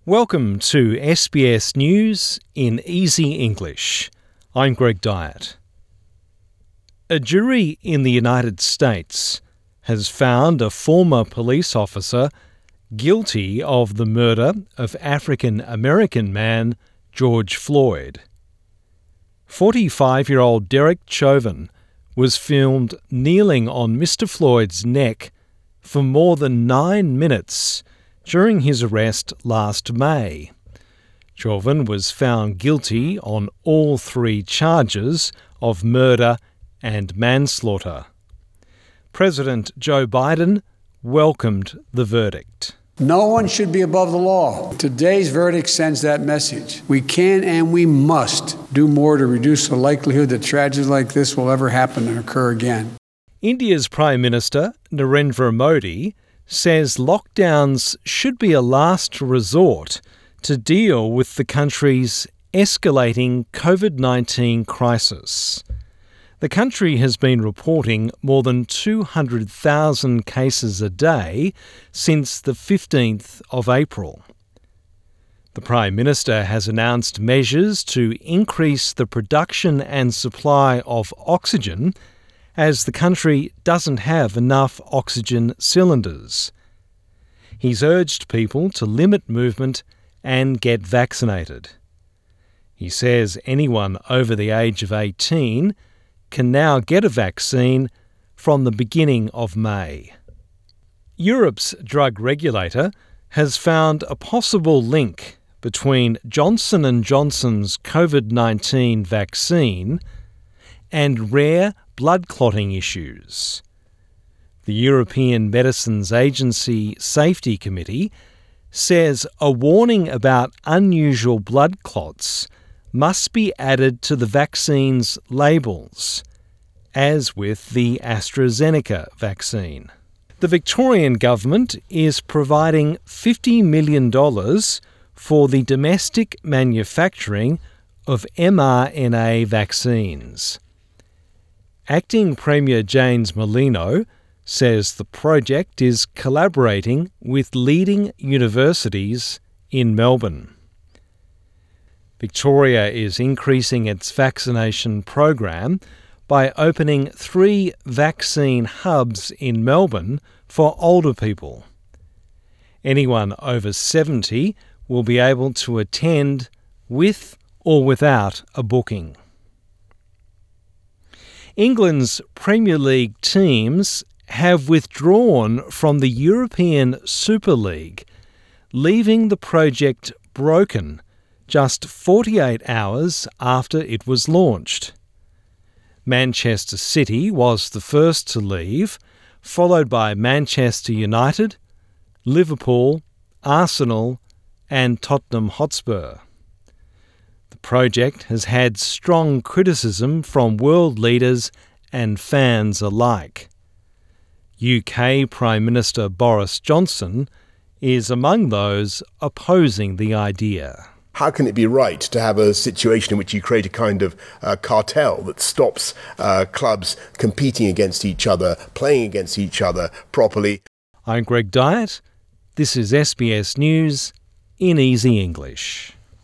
Welcome to SBS News in Easy English. I'm Greg Dyett. A jury in the United States has found a former police officer guilty of the murder of African-American man George Floyd. 45-year-old Derek Chauvin was filmed kneeling on Mr. Floyd's neck for more than 9 minutes during his arrest last May. Chauvin was found guilty on all 3 charges of murder and manslaughter. President Joe Biden welcomed the verdict. No one should be above the law. Today's verdict sends that message. We can and we must do more to reduce the likelihood that tragedies like this will ever happen and occur again. India's Prime Minister Narendra Modi says lockdowns should be a last resort to deal with the country's escalating COVID-19 crisis. The country has been reporting more than 200,000 cases a day since the 15th of April. The Prime Minister has announced measures to increase the production and supply of oxygen as the country doesn't have enough oxygen cylinders. He's urged people to limit movement and get vaccinated. He says anyone over the age of 18 can now get a vaccine from the beginning of May. Europe's drug regulator has found a possible link between Johnson & Johnson's COVID-19 vaccine and rare blood clotting issues. The European Medicines Agency Safety Committee says a warning about unusual blood clots must be added to the vaccine's labels, as with the AstraZeneca vaccine. The Victorian government is providing $50 million for the domestic manufacturing of mRNA vaccines. Acting Premier James Merlino says the project is collaborating with leading universities in Melbourne. Victoria is increasing its vaccination program by opening 3 vaccine hubs in Melbourne for older people. Anyone over 70 will be able to attend with or without a booking. England's Premier League teams have withdrawn from the European Super League, leaving the project broken just 48 hours after it was launched. Manchester City was the first to leave, followed by Manchester United, Liverpool, Arsenal and Tottenham Hotspur. The project has had strong criticism from world leaders and fans alike. UK Prime Minister Boris Johnson is among those opposing the idea. How can it be right to have a situation in which you create a kind of cartel that stops clubs competing against each other, playing against each other properly? I'm Greg Dyett. This is SBS News in Easy English.